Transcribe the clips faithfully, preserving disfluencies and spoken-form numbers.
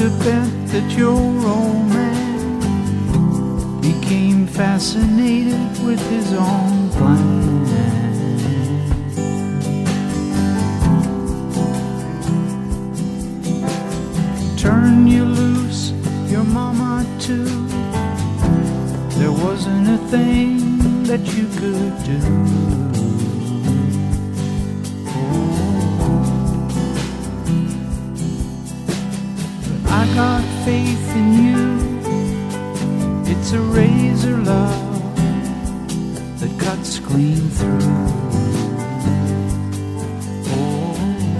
to bet that your old man became fascinated with his own plan. Turn you loose, your mama too. There wasn't a thing that you could do. I got faith in you. It's a razor love that cuts clean through. Oh,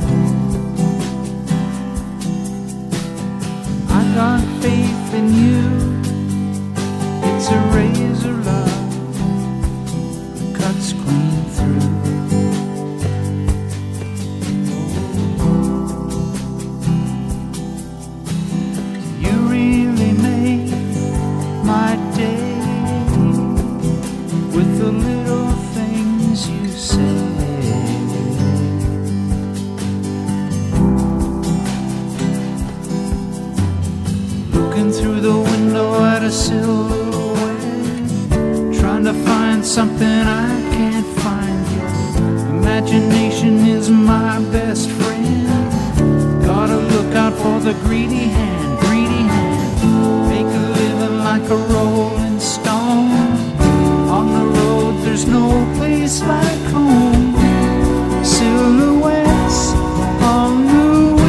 I got faith in you. It's a razor love that cuts clean through. Through the window at a silhouette, trying to find something I can't find yet. Imagination is my best friend. Gotta look out for the greedy hand, greedy hand. Make a living like a rolling stone. On the road there's no place like home. Silhouettes on the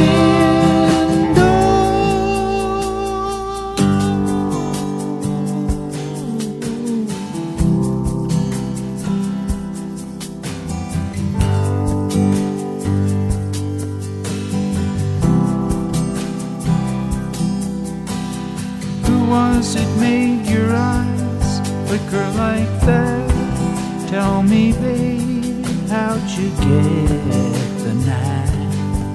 was it made your eyes flicker like that? Tell me, babe, how'd you get the night?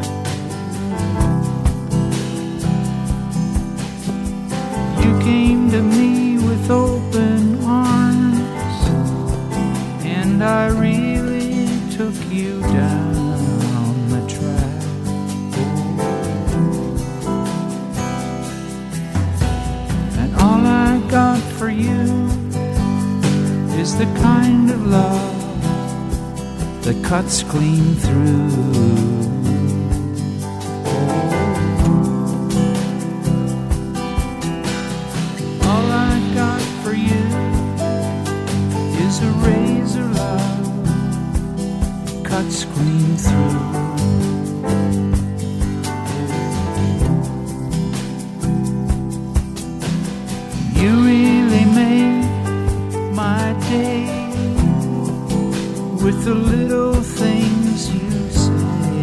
You came to me with open arms, and I really took you down the track. All I got for you is the kind of love that cuts clean through. All I got for you is a razor love that cuts clean through. You really made my day with the little things you say.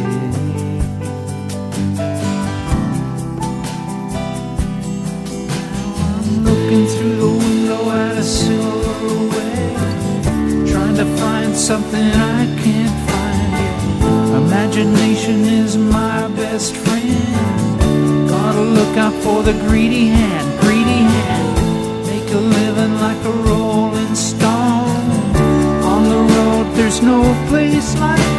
Now I'm looking through the window at a silhouette, trying to find something I can't find yet. Imagination is my best friend. Gotta look out for the greedy hand, greedy hand. Make a living like a rolling stone. On the road there's no place like